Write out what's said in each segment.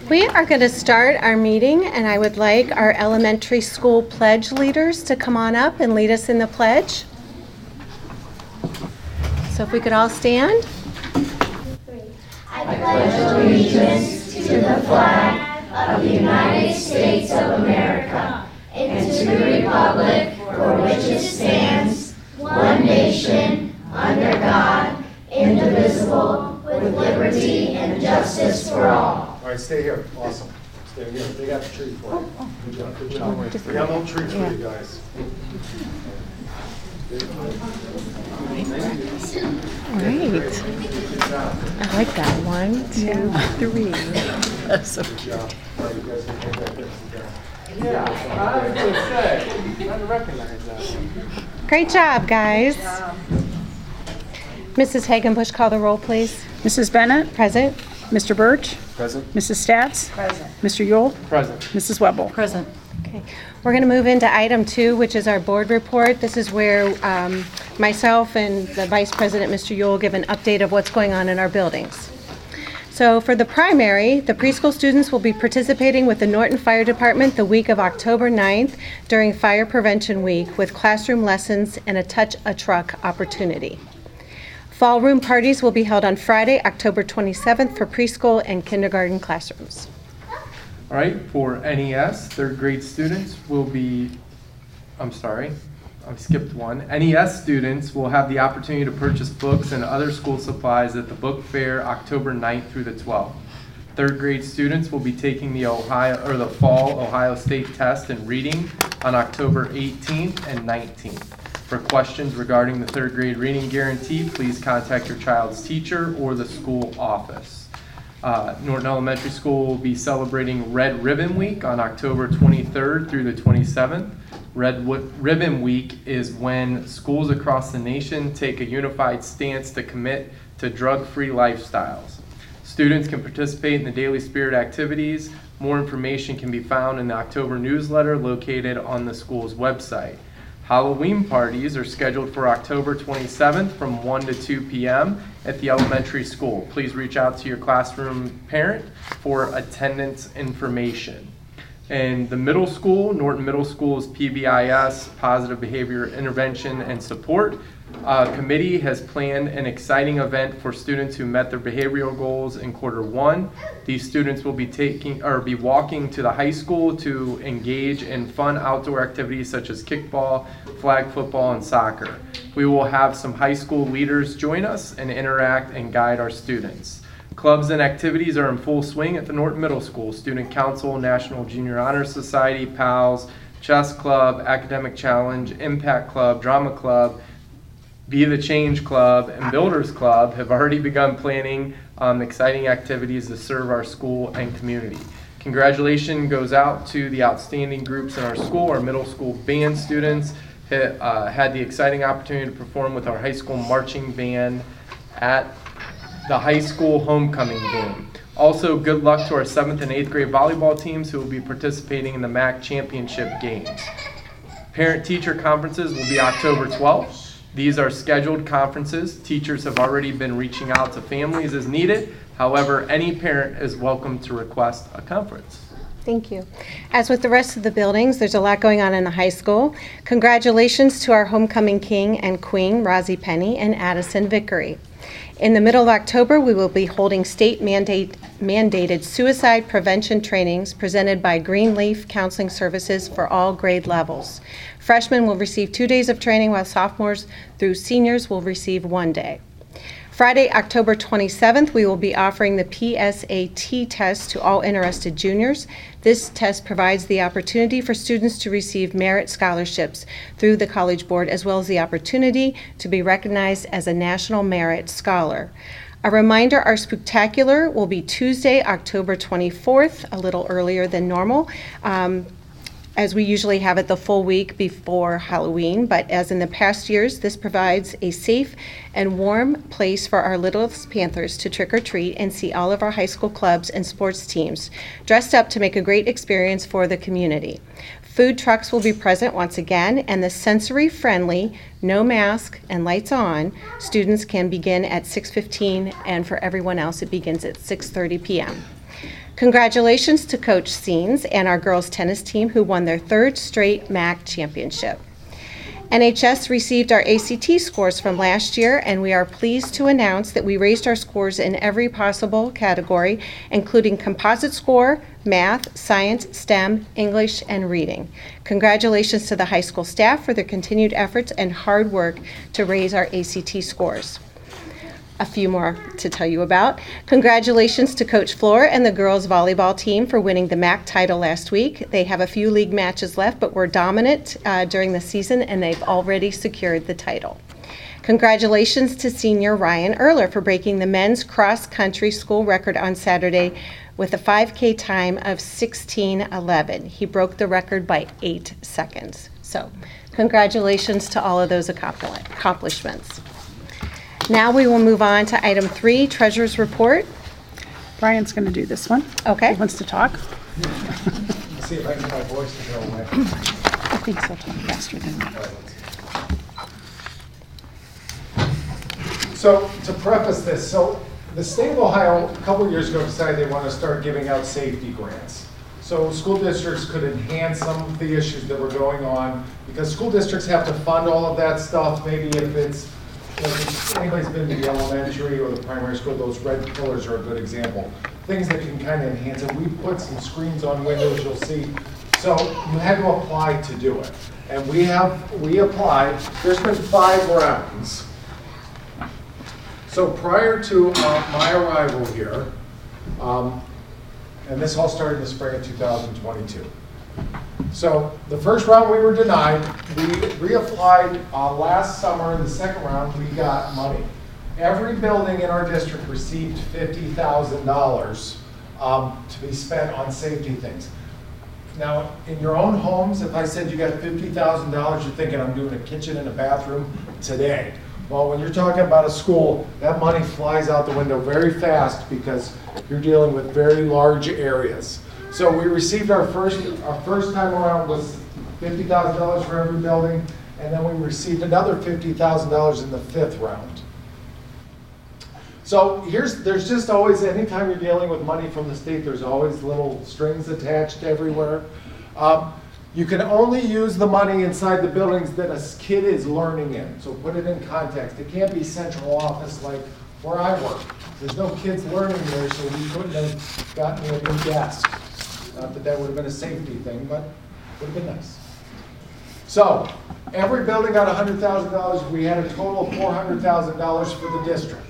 We are going to start our meeting, and I would like our elementary school pledge leaders to come on up and lead us in the pledge. So if we could all stand. I pledge allegiance to the flag of the United States of America and to the republic for which it stands, one nation, under God, indivisible, with liberty and justice for all. All right, stay here. Awesome. Stay here. They got the tree for you. Good job. Good job. We got a little treat for you guys. All right. I like that. 1, 2, 3. That's so Good job. All right, you guys can take that together. Yeah, I was going to say, I recognize that. Great job, guys. Mrs. Hagenbush, call the roll, please. Mrs. Bennett? Present. Mr. Birch? Present. Mrs. Stats? Present. Mr. Yule? Present. Mrs. Webble? Present. Okay. We're going to move into item 2, which is our board report. This is where myself and the Vice President, Mr. Yule, give an update of what's going on in our buildings. So for the primary, the preschool students will be participating with the Norton Fire Department the week of October 9th during Fire Prevention Week with classroom lessons and a Touch a Truck opportunity. Fall room parties will be held on Friday, October 27th for preschool and kindergarten classrooms. All right, for NES, third grade students will be, I skipped one. NES students will have the opportunity to purchase books and other school supplies at the book fair October 9th through the 12th. Third grade students will be taking the fall Ohio State test in reading on October 18th and 19th. For questions regarding the third grade reading guarantee, please contact your child's teacher or the school office. Norton Elementary School will be celebrating Red Ribbon Week on October 23rd through the 27th. Red Ribbon Week is when schools across the nation take a unified stance to commit to drug-free lifestyles. Students can participate in the daily spirit activities. More information can be found in the October newsletter located on the school's website. Halloween parties are scheduled for October 27th from 1 to 2 p.m. at the elementary school. Please reach out to your classroom parent for attendance information. In the middle school, Norton Middle School's PBIS, Positive Behavior Intervention and Support Committee has planned an exciting event for students who met their behavioral goals in Q1. These students will be walking to the high school to engage in fun outdoor activities such as kickball, flag football, and soccer. We will have some high school leaders join us and interact and guide our students. Clubs and activities are in full swing at the Norton Middle School. Student Council, National Junior Honor Society, PALS, Chess Club, Academic Challenge, Impact Club, Drama Club, Be the Change Club, and Builders Club have already begun planning exciting activities to serve our school and community. Congratulations goes out to the outstanding groups in our school. Our middle school band students had the exciting opportunity to perform with our high school marching band at the high school homecoming game. Also, good luck to our 7th and 8th grade volleyball teams who will be participating in the MAC championship games. Parent-teacher conferences will be October 12th. These are scheduled conferences. Teachers have already been reaching out to families as needed. However, any parent is welcome to request a conference. Thank you. As with the rest of the buildings, there's a lot going on in the high school. Congratulations to our homecoming king and queen, Rosie Penny and Addison Vickery. In the middle of October, we will be holding state-mandated suicide prevention trainings presented by Greenleaf Counseling Services for all grade levels. Freshmen will receive 2 days of training, while sophomores through seniors will receive 1 day. Friday, October 27th, we will be offering the PSAT test to all interested juniors. This test provides the opportunity for students to receive merit scholarships through the College Board, as well as the opportunity to be recognized as a National Merit Scholar. A reminder, our Spooktacular will be Tuesday, October 24th, a little earlier than normal. As we usually have it the full week before Halloween, but as in the past years, this provides a safe and warm place for our Littlest Panthers to trick or treat and see all of our high school clubs and sports teams dressed up to make a great experience for the community. Food trucks will be present once again, and the sensory-friendly, no mask and lights on, students can begin at 6:15, and for everyone else, it begins at 6:30 p.m. Congratulations to Coach Seens and our girls tennis team who won their third straight MAC championship. NHS received our ACT scores from last year, and we are pleased to announce that we raised our scores in every possible category, including composite score, math, science, STEM, English, and reading. Congratulations to the high school staff for their continued efforts and hard work to raise our ACT scores. A few more to tell you about. Congratulations to Coach Floor and the girls volleyball team for winning the MAC title last week. They have a few league matches left, but were dominant during the season, and they've already secured the title. Congratulations to senior Ryan Erler for breaking the men's cross-country school record on Saturday with a 5K time of 16:11. He broke the record by 8 seconds. So, congratulations to all of those accomplishments. Now we will move on to item 3, Treasurer's Report. Brian's going to do this one. Okay. He wants to talk. Let's see if I can get my voice to go away. I think so. Talk faster than me. So to preface this, so the state of Ohio, a couple of years ago, decided they want to start giving out safety grants. So school districts could enhance some of the issues that were going on, because school districts have to fund all of that stuff. Maybe if it's, if anybody's been to the elementary or the primary school, those red pillars are a good example. Things that can kind of enhance it. We put some screens on windows, you'll see. So you had to apply to do it. And we applied. There's been 5 rounds. So prior to my arrival here, and this all started in the spring of 2022. So the first round we were denied. We reapplied last summer. In the second round, we got money. Every building in our district received $50,000 to be spent on safety things. Now, in your own homes, if I said you got $50,000, you're thinking I'm doing a kitchen and a bathroom today. Well, when you're talking about a school, that money flies out the window very fast because you're dealing with very large areas. So we received our first time around was $50,000 for every building, and then we received another $50,000 in the 5th round. So there's just always, anytime you're dealing with money from the state, there's always little strings attached everywhere. You can only use the money inside the buildings that a kid is learning in. So put it in context. It can't be central office like where I work. There's no kids learning there, so we couldn't have gotten a new desk. Not that that would have been a safety thing, but it would have been nice. So every building got $100,000. We had a total of $400,000 for the district.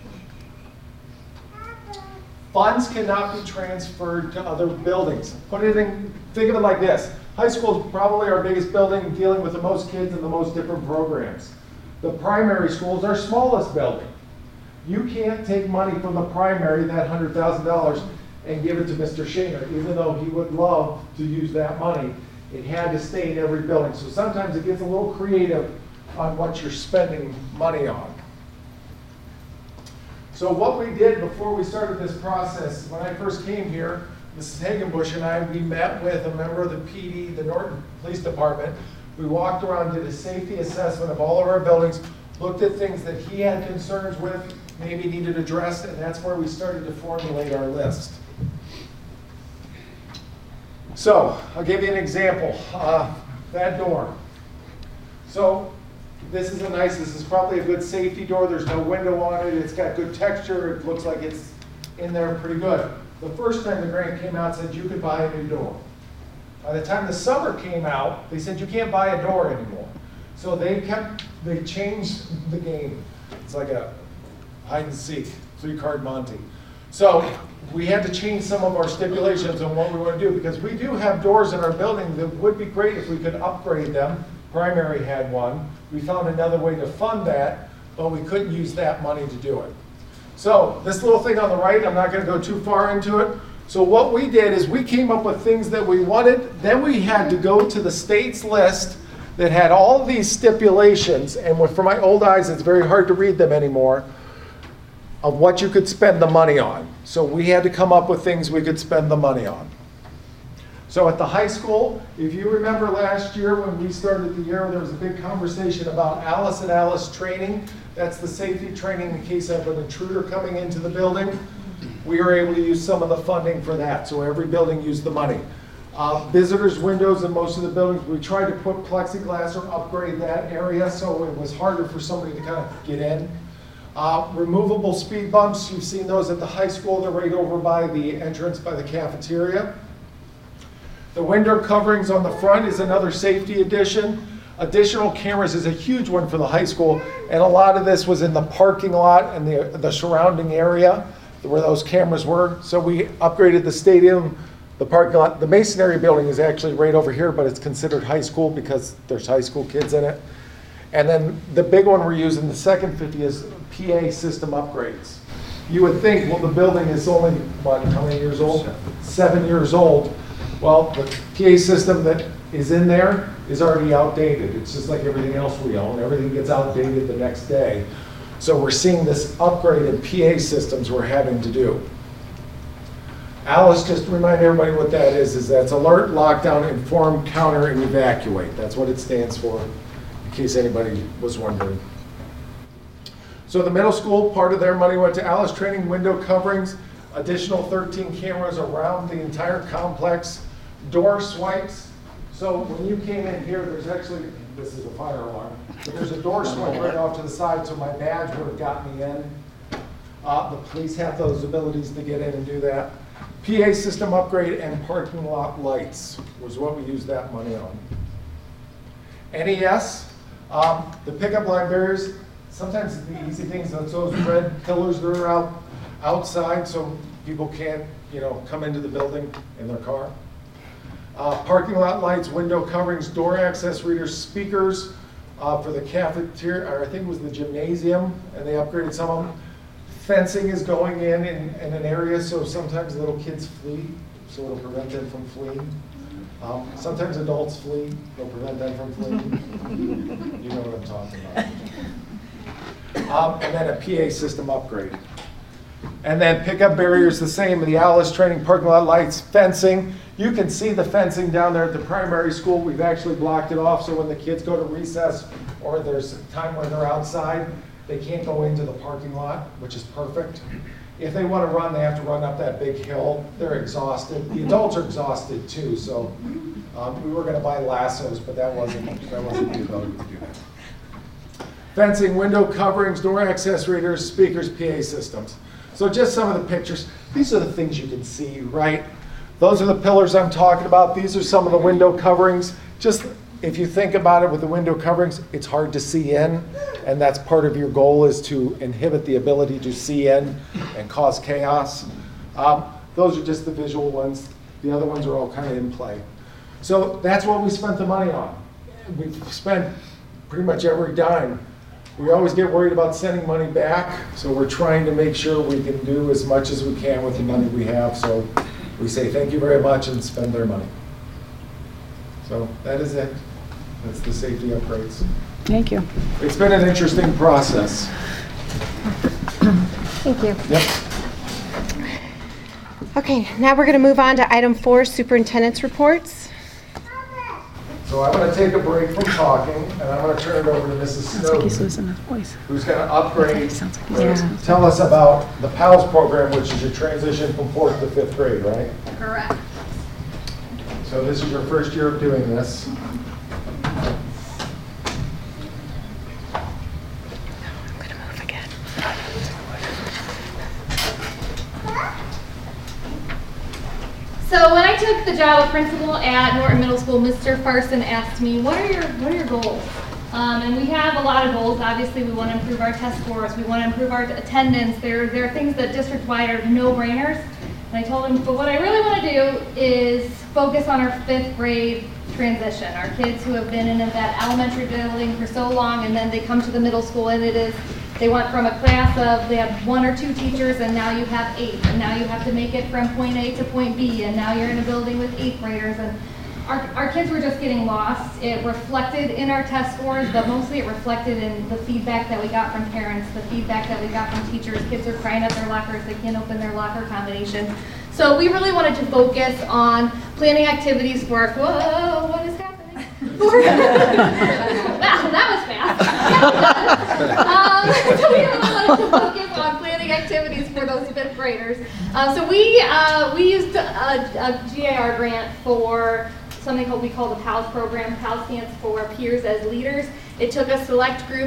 Funds cannot be transferred to other buildings. Think of it like this. High school is probably our biggest building, dealing with the most kids and the most different programs. The primary school is our smallest building. You can't take money from the primary, that $100,000, and give it to Mr. Shaner, even though he would love to use that money. It had to stay in every building. So sometimes it gets a little creative on what you're spending money on. So what we did before we started this process, when I first came here, Mrs. Hagenbush and I, we met with a member of the PD, the Norton Police Department. We walked around, did a safety assessment of all of our buildings, looked at things that he had concerns with, maybe needed addressed, and that's where we started to formulate our list. So, I'll give you an example. That door. So, this is probably a good safety door. There's no window on it. It's got good texture. It looks like it's in there pretty good. The first time the grant came out, said you could buy a new door. By the time the summer came out, they said you can't buy a door anymore. So they changed the game. It's like a hide and seek, 3-card Monte. So we had to change some of our stipulations on what we want to do, because we do have doors in our building that would be great if we could upgrade them. Primary had one. We found another way to fund that, but we couldn't use that money to do it. So this little thing on the right, I'm not going to go too far into it. So what we did is we came up with things that we wanted. Then we had to go to the state's list that had all these stipulations, and for my old eyes, it's very hard to read them anymore, of what you could spend the money on. So we had to come up with things we could spend the money on. So at the high school, if you remember last year when we started the year, there was a big conversation about Alice and Alice training. That's the safety training in case of an intruder coming into the building. we were able to use some of the funding for that, so every building used the money. Visitors' windows in most of the buildings, we tried to put plexiglass or upgrade that area so it was harder for somebody to kind of get in. Removable speed bumps, you've seen those at the high school, they're right over by the entrance by the cafeteria. The window coverings on the front is another safety addition. Additional cameras is a huge one for the high school, and a lot of this was in the parking lot and the surrounding area where those cameras were. So we upgraded the stadium, the parking lot. The Masonry building is actually right over here, but it's considered high school because there's high school kids in it. And then the big one we're using, the second 50, is PA system upgrades. You would think, well, the building is only, what, how many years old? 7 years old. Well, the PA system that is in there is already outdated. It's just like everything else we own. Everything gets outdated the next day. So we're seeing this upgraded PA systems we're having to do. Alice, just to remind everybody what that is that's alert, lockdown, inform, counter, and evacuate. That's what it stands for, in case anybody was wondering. So the middle school, part of their money went to Alice Training, window coverings, additional 13 cameras around the entire complex, door swipes. So when you came in here, there's actually, this is a fire alarm, but there's a door swipe right off to the side, so my badge would have gotten me in. The police have those abilities to get in and do that. PA system upgrade and parking lot lights was what we used that money on. NES, the pickup line barriers, sometimes the easy things, that's those red pillars that are outside so people can't, come into the building in their car. Parking lot lights, window coverings, door access readers, speakers for the cafeteria, or I think it was the gymnasium, and they upgraded some of them. Fencing is going in an area so sometimes little kids flee, so it'll prevent them from fleeing. Sometimes adults flee, it'll prevent them from fleeing. You know what I'm talking about. And then a PA system upgrade. And then pickup barriers the same, the Alice Training, parking lot lights, fencing. You can see the fencing down there at the primary school. We've actually blocked it off so when the kids go to recess or there's time when they're outside, they can't go into the parking lot, which is perfect. If they want to run, they have to run up that big hill. They're exhausted. The adults are exhausted too, so we were going to buy lassos, but that wasn't the ability to do that. Fencing, window coverings, door access readers, speakers, PA systems. So just some of the pictures. These are the things you can see, right? Those are the pillars I'm talking about. These are some of the window coverings. Just if you think about it with the window coverings, it's hard to see in, and that's part of your goal is to inhibit the ability to see in and cause chaos. Those are just the visual ones. The other ones are all kind of in play. So that's what we spent the money on. We've spent pretty much every dime. We always get worried about sending money back, so we're trying to make sure we can do as much as we can with the money we have. So we say thank you very much and spend their money. So that is it. That's the safety upgrades. Thank you. It's been an interesting process. Thank you. Yep. Okay, now we're going to move on to item 4, superintendent's reports. So I'm going to take a break from talking, and I'm going to turn it over to Mrs. Sounds like he's Snowden, losing his voice. who's going to upgrade, Sounds like he's losing his tell us about the PALS program, which is your transition from 4th to 5th grade, right? Correct. So this is your first year of doing this. I'm going to move again. So when I took the job of principal at Norton Middle School, Mr. Farson asked me, what are your goals? And we have a lot of goals. Obviously, we want to improve our test scores. We want to improve our attendance. There are things that district-wide are no-brainers. And I told him, but what I really want to do is focus on our 5th grade transition. Our kids who have been in that elementary building for so long, and then they come to the middle school, and they went from a class of, they have 1 or 2 teachers, and now you have 8, and now you have to make it from point A to point B, and now you're in a building with 8th graders, and our kids were just getting lost. It reflected in our test scores, but mostly it reflected in the feedback that we got from parents, the feedback that we got from teachers. Kids are crying at their lockers, they can't open their locker combination. So we really wanted to focus on planning activities for our, whoa, what is happening? Wow, that was fast. So we really wanted to focus on planning activities for those fifth graders. So we used a GAR grant for something we call the PALS program. PALS stands for Peers as Leaders. It took a select group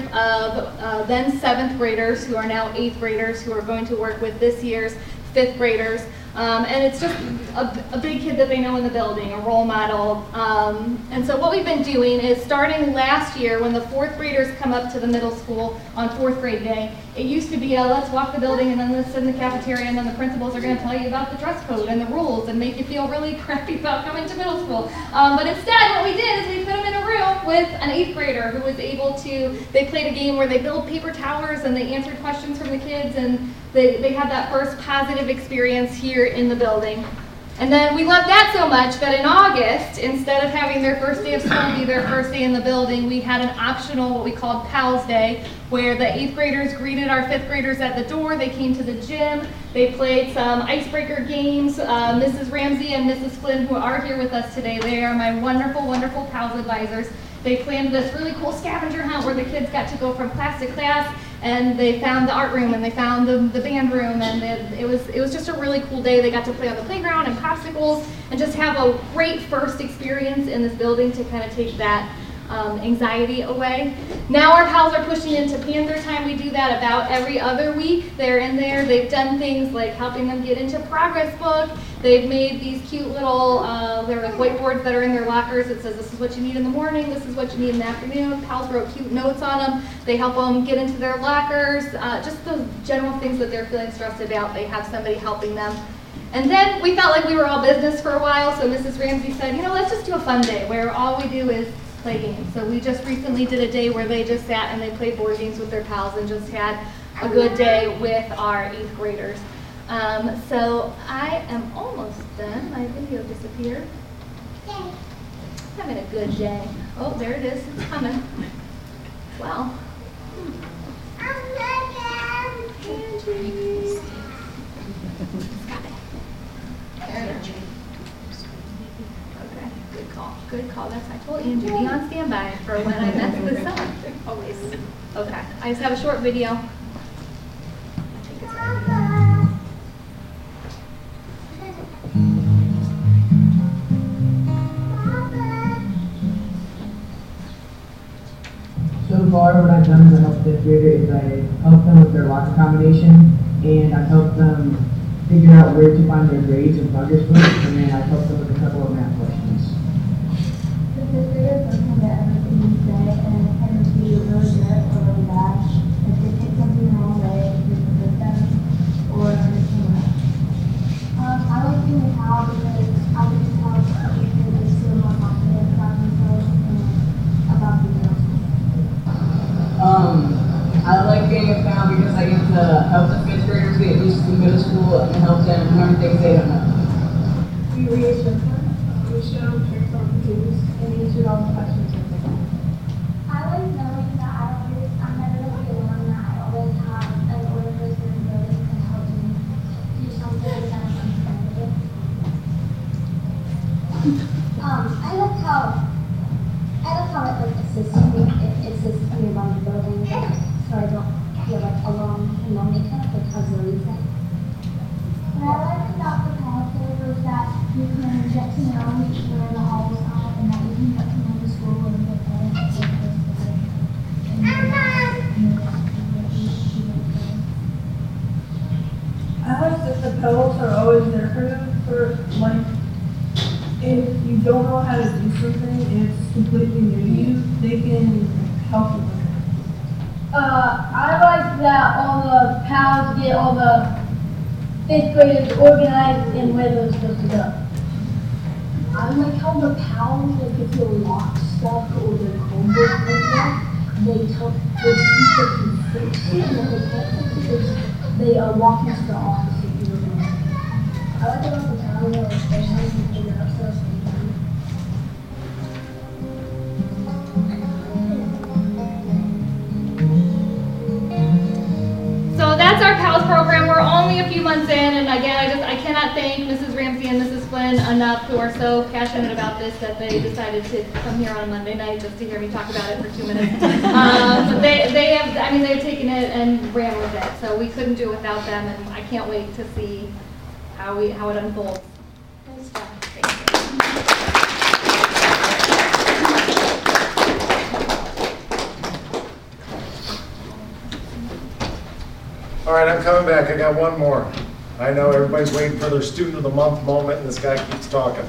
of then 7th graders who are now 8th graders who are going to work with this year's 5th graders. And it's just a big kid that they know in the building, a role model. And so what we've been doing is starting last year when the 4th graders come up to the middle school on 4th grade day, it used to be let's walk the building and then let's sit in the cafeteria and then the principals are going to tell you about the dress code and the rules and make you feel really crappy about coming to middle school. But instead what we did is we put them in a room with an 8th grader who was able to, they played a game where they built paper towers and they answered questions from the kids, and they had that first positive experience here in the building. And then we loved that so much that in August, instead of having their first day of school be their first day in the building, we had an optional, what we called PALS Day, where the 8th graders greeted our 5th graders at the door. They came to the gym. They played some icebreaker games. Mrs. Ramsey and Mrs. Flynn, who are here with us today, they are my wonderful, wonderful PALS advisors. They planned this really cool scavenger hunt where the kids got to go from class to class, and they found the art room and they found the band room, and it was just a really cool day. They got to play on the playground and popsicles and just have a great first experience in this building to kind of take that anxiety away. Now our pals are pushing into Panther time. We do that about every other week. They're in there. They've done things like helping them get into Progress Book. They've made these cute little, they're like whiteboards that are in their lockers. It says this is what you need in the morning, this is what you need in the afternoon. Pals wrote cute notes on them. They help them get into their lockers. Just those general things that they're feeling stressed about, they have somebody helping them. And then we felt like we were all business for a while, so Mrs. Ramsey said, let's just do a fun day where all we do is play games. So we just recently did a day where they just sat and they played board games with their pals and just had a good day with our 8th graders. So I am almost done. My video disappeared. Having a good day. Oh, there it is. It's coming. Wow. Angie. Okay, good call. Good call. I told Angie, be on standby for when I mess this up. Always. Okay. I just have a short video. I think it's ready. So far, what I've done to help fifth grader is I helped them with their locker combination, and I've helped them figure out where to find their grades and progress books, and then I've helped them with a couple of math questions. The fifth graders listen to everything you say, and it can be really good or really bad. If they take something the wrong way, you can hurt them or anything else. I like being a pal because I get to tell people they feel more confident about themselves and about the girls. I like being a pal because I get to help the fifth graders get used to middle school and help them learn things they don't know. We reassure them, we show them tricks on computers, and answer all the questions that they have. I like knowing that I'm never going to be alone, that I always have an older person in the building to help me do something that I'm unfamiliar with. I like how it assists me around the building, so I don't feel like alone and lonely because of the reason. What I like about the Palisade is that you can get to know each other in the halls and that you can get to know the school and get I like that the pals are always there for them, for like, if you don't know how to do something and it's completely new to you, they can help you with it. I like that all the pals get all the 5th graders organized and where they're supposed to go. I like how the pals, like if you lock stuff or their Chromebook like that, they see they can fix it and they can't fix it, they walk into the office and do it. I like about the pals that like they help you figure out stuff sometimes. So that's our PALS program. We're only a few months in, and again, I cannot thank Mrs. Ramsey and Mrs. Flynn enough, who are so passionate about this that they decided to come here on Monday night just to hear me talk about it for 2 minutes. They've taken it and ran with it, so we couldn't do it without them, and I can't wait to see how it unfolds. Nice job. Thank you. All right, I'm coming back. I got one more. I know everybody's waiting for their Student of the Month moment, and this guy keeps talking.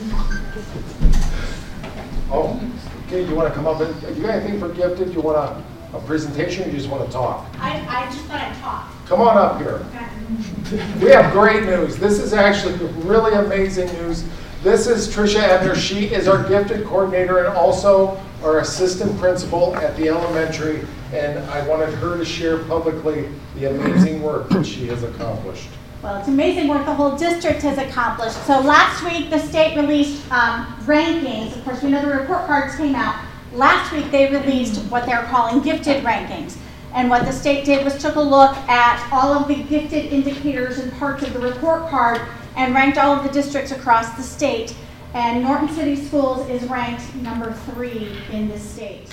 Oh, okay, you want to come up and, you got anything for gifted? You want a presentation, or you just want to talk? I just want to talk. Come on up here. We have great news. This is actually really amazing news. This is Trisha Ebner. She is our gifted coordinator and also our assistant principal at the elementary. And I wanted her to share publicly the amazing work that she has accomplished. Well, it's amazing work the whole district has accomplished. So last week, the state released rankings. Of course, we know the report cards came out. Last week, they released what they're calling gifted rankings. And what the state did was took a look at all of the gifted indicators and parts of the report card and ranked all of the districts across the state. And Norton City Schools is ranked number 3 in the state.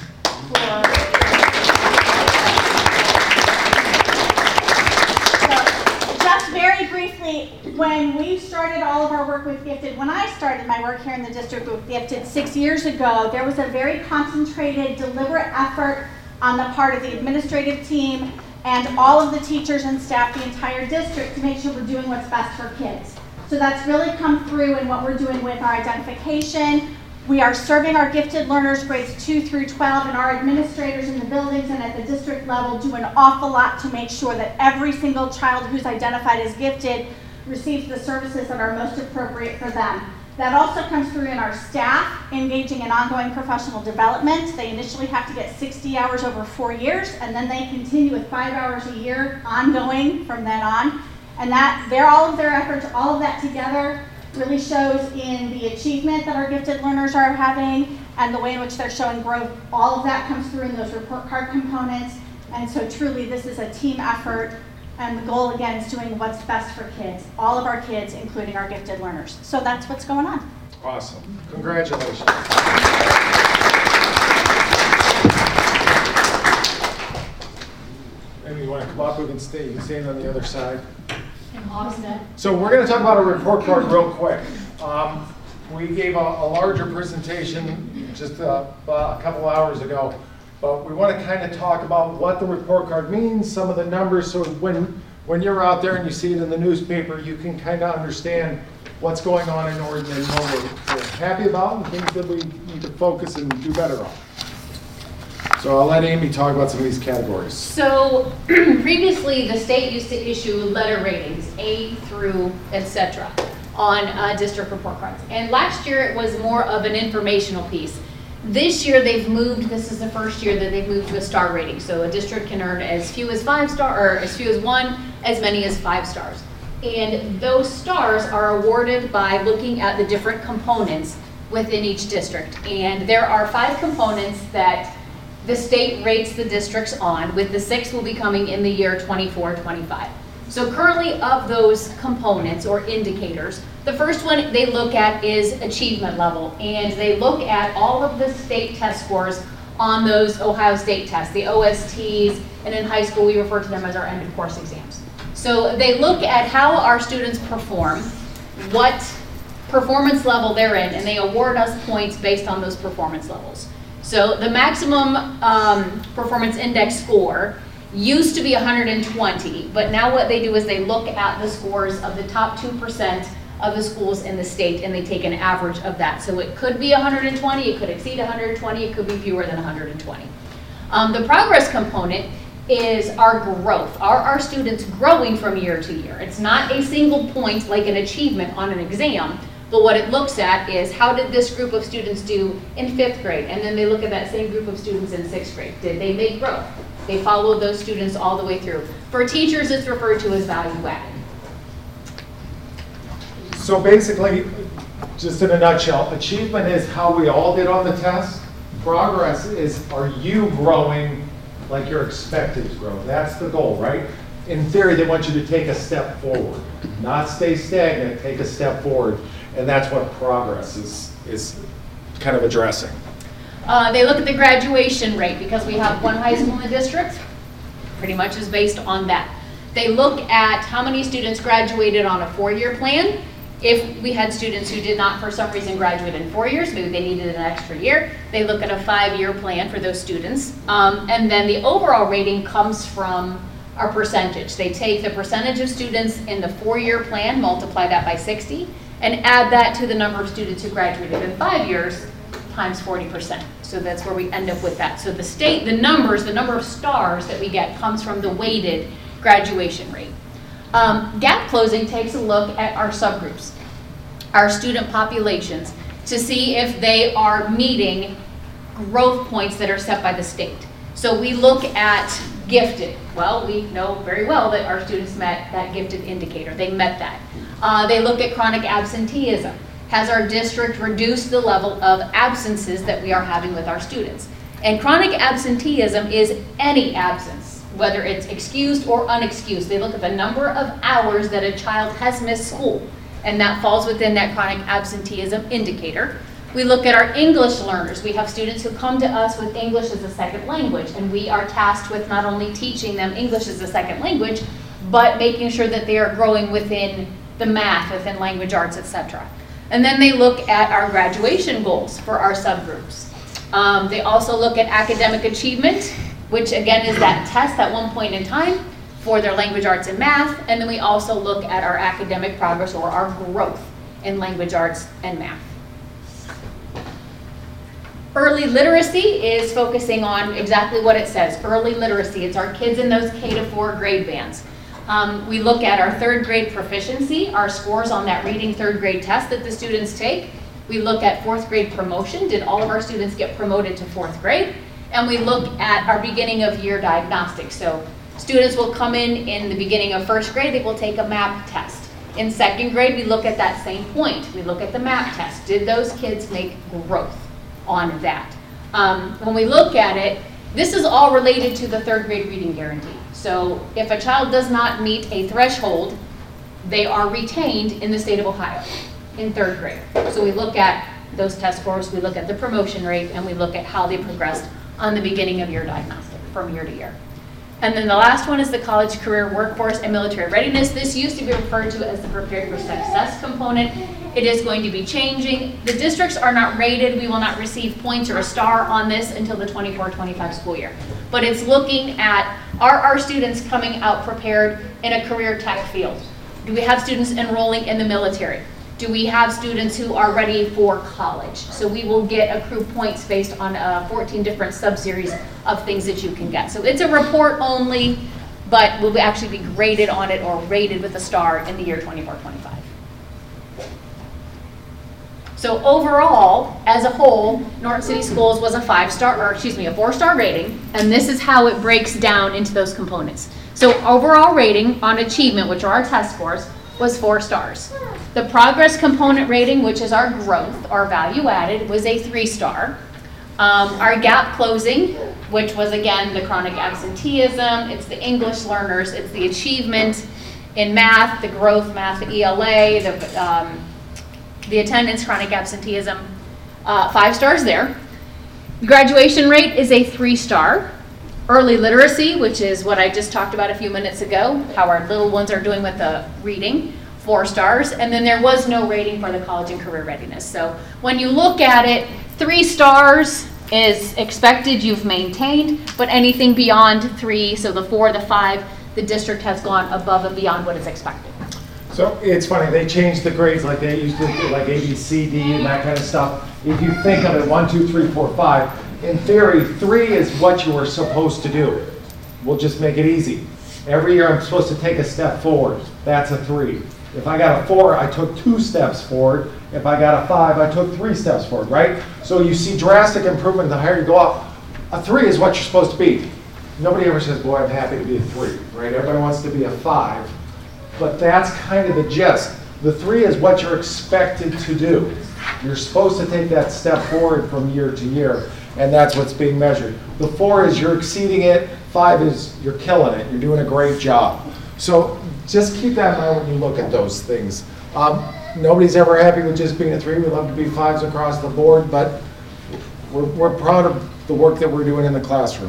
Just very briefly, when we started all of our work with Gifted, when I started my work here in the district with Gifted 6 years ago, there was a very concentrated, deliberate effort on the part of the administrative team and all of the teachers and staff, the entire district, to make sure we're doing what's best for kids. So that's really come through in what we're doing with our identification. We are serving our gifted learners grades 2 through 12, and our administrators in the buildings and at the district level do an awful lot to make sure that every single child who's identified as gifted receives the services that are most appropriate for them. That also comes through in our staff engaging in ongoing professional development. They initially have to get 60 hours over 4 years, and then they continue with 5 hours a year ongoing from then on. And all of their efforts, all of that together really shows in the achievement that our gifted learners are having and the way in which they're showing growth. All of that comes through in those report card components. And so truly this is a team effort, and the goal again is doing what's best for kids, all of our kids, including our gifted learners. So that's what's going on. Awesome. Congratulations. Maybe you want to come up, you can stand on the other side. So we're going to talk about a report card real quick. We gave a larger presentation just a couple hours ago, but we want to kind of talk about what the report card means, some of the numbers, so when you're out there and you see it in the newspaper, you can kind of understand what's going on in Norton and what we're happy about and things that we need to focus and do better on. So I'll let Amy talk about some of these categories. So previously, the state used to issue letter ratings, A through etc., on district report cards. And last year, it was more of an informational piece. This year, they've moved, this is the first year that they've moved to a star rating. So a district can earn as few as 5 stars, or as few as 1, as many as 5 stars. And those stars are awarded by looking at the different components within each district. And there are 5 components that the state rates the districts on, with the 6th will be coming in the year 24-25. So currently, of those components or indicators, the first one they look at is achievement level, and they look at all of the state test scores on those Ohio State tests, the OSTs, and in high school we refer to them as our end of course exams. So they look at how our students perform, what performance level they're in, and they award us points based on those performance levels. So the maximum performance index score used to be 120, but now what they do is they look at the scores of the top 2% of the schools in the state, and they take an average of that. So it could be 120, it could exceed 120, it could be fewer than 120. The progress component is our growth. Are our students growing from year to year? It's not a single point like an achievement on an exam, but what it looks at is how did this group of students do in 5th grade? And then they look at that same group of students in 6th grade. Did they make growth? They follow those students all the way through. For teachers, it's referred to as value added. So basically, just in a nutshell, achievement is how we all did on the test. Progress is, are you growing like you're expected to grow? That's the goal, right? In theory, they want you to take a step forward. not stay stagnant, take a step forward. And that's what progress is kind of addressing. They look at the graduation rate because we have one high school in the district, pretty much is based on that. They look at how many students graduated on a 4-year plan. If we had students who did not for some reason graduate in 4 years, maybe they needed an extra year, they look at a 5-year plan for those students. And then the overall rating comes from our percentage. They take the percentage of students in the 4-year plan, multiply that by 60, and add that to the number of students who graduated in 5 years times 40%. So that's where we end up with that. So the state, the number of stars that we get comes from the weighted graduation rate. Gap closing takes a look at our subgroups, our student populations, to see if they are meeting growth points that are set by the state. So we look at gifted. Well, we know very well that our students met that gifted indicator. They met that. They look at chronic absenteeism. Has our district reduced the level of absences that we are having with our students? And chronic absenteeism is any absence, whether it's excused or unexcused. They look at the number of hours that a child has missed school, and that falls within that chronic absenteeism indicator. We look at our English learners. We have students who come to us with English as a second language, and we are tasked with not only teaching them English as a second language, but making sure that they are growing within the math, within language arts, etc. And then they look at our graduation goals for our subgroups. They also look at academic achievement, which again is that test at one point in time for their language arts and math. And then we also look at our academic progress or our growth in language arts and math. Early literacy is focusing on exactly what it says, early literacy. It's our kids in those K-4 grade bands. We look at our 3rd grade proficiency, our scores on that reading 3rd grade test that the students take. We look at 4th grade promotion. Did all of our students get promoted to 4th grade? And we look at our beginning of year diagnostics. So students will come in the beginning of 1st grade, they will take a MAP test. In 2nd grade, we look at that same point. We look at the MAP test. Did those kids make growth on that? When we look at it, this is all related to the 3rd grade reading guarantee. So if a child does not meet a threshold, they are retained in the state of Ohio in 3rd grade. So we look at those test scores, we look at the promotion rate, and we look at how they progressed on the beginning of year diagnostic from year to year. And then the last one is the college, career, workforce, and military readiness. This used to be referred to as the prepared for success component. It is going to be changing. The districts are not rated. We will not receive points or a star on this until the 24-25 school year. But it's looking at, are our students coming out prepared in a career tech field? Do we have students enrolling in the military? Do we have students who are ready for college? So we will get accrued points based on 14 different sub-series of things that you can get. So it's a report only, but will actually be graded on it or rated with a star in the year 24-25. So overall, as a whole, Norton City Schools was a 4-star rating, and this is how it breaks down into those components. So overall rating on achievement, which are our test scores, was 4 stars. The progress component rating, which is our growth, our value added, was a 3-star. Our gap closing, which was again the chronic absenteeism, it's the English learners, it's the achievement in math, the growth math, the ELA, the attendance, chronic absenteeism, 5 stars there. Graduation rate is a 3-star. Early literacy, which is what I just talked about a few minutes ago, how our little ones are doing with the reading, 4 stars. And then there was no rating for the college and career readiness. So when you look at it, 3 stars is expected, you've maintained, but anything beyond 3, so the 4, the 5, the district has gone above and beyond what is expected. So it's funny, they changed the grades like they used to, like A, B, C, D, and that kind of stuff. If you think of it, 1, 2, 3, 4, 5, in theory, 3 is what you are supposed to do. We'll just make it easy. Every year I'm supposed to take a step forward. That's a 3. If I got a 4, I took 2 steps forward. If I got a 5, I took 3 steps forward, right? So you see drastic improvement the higher you go up. A 3 is what you're supposed to be. Nobody ever says, boy, I'm happy to be a 3, right? Everybody wants to be a 5. But that's kind of the gist. The 3 is what you're expected to do. You're supposed to take that step forward from year to year, and that's what's being measured. The 4 is you're exceeding it. 5 is you're killing it. You're doing a great job. So just keep that in mind when you look at those things. Nobody's ever happy with just being a 3. We love to be 5s across the board, but we're proud of the work that we're doing in the classroom.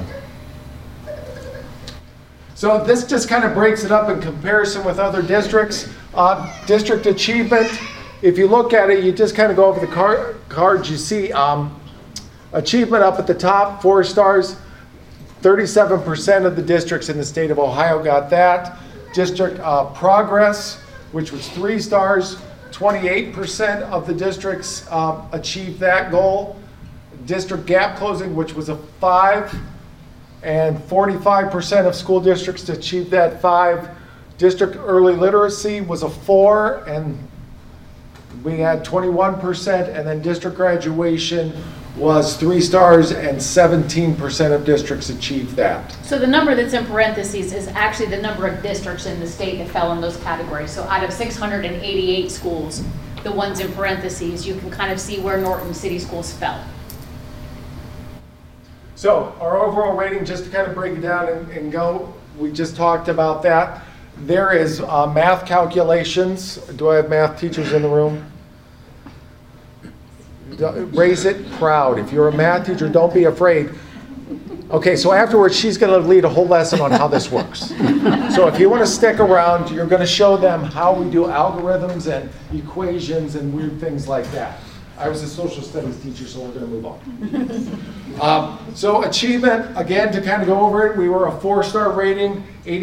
So this just kind of breaks it up in comparison with other districts. District achievement, if you look at it, you just kind of go over the cards, you see achievement up at the top, 4 stars. 37% of the districts in the state of Ohio got that. District progress, which was 3 stars, 28% of the districts achieved that goal. District gap closing, which was a 5, and 45% of school districts achieved that 5. District early literacy was a 4, and we had 21%, and then district graduation was 3 stars, and 17% of districts achieved that. So the number that's in parentheses is actually the number of districts in the state that fell in those categories. So out of 688 schools, the ones in parentheses, you can kind of see where Norton City Schools fell. So our overall rating, just to kind of break it down and go, we just talked about that. There is math calculations. Do I have math teachers in the room? Raise it proud. If you're a math teacher, don't be afraid. Okay, so afterwards, she's going to lead a whole lesson on how this works. So if you want to stick around, you're going to show them how we do algorithms and equations and weird things like that. I was a social studies teacher, so we're going to move on. So achievement, again, to kind of go over it, we were a 4-star rating.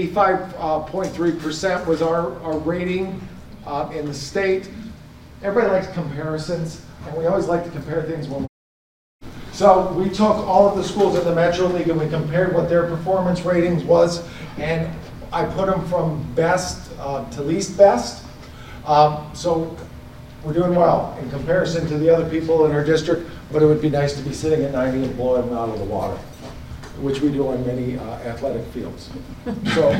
85.3% was our rating in the state. Everybody likes comparisons, and we always like to compare things when. So we took all of the schools in the Metro League and we compared what their performance ratings was, and I put them from best to least best. So we're doing well in comparison to the other people in our district, but it would be nice to be sitting at 90 and blowing them out of the water, which we do on many athletic fields. So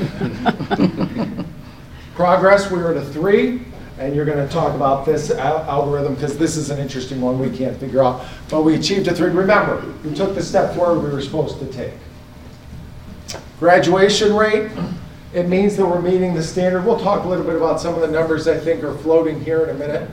progress, we were at a 3. And you're going to talk about this algorithm because this is an interesting one we can't figure out. But we achieved a 3. Remember, we took the step forward we were supposed to take. Graduation rate, it means that we're meeting the standard. We'll talk a little bit about some of the numbers I think are floating here in a minute.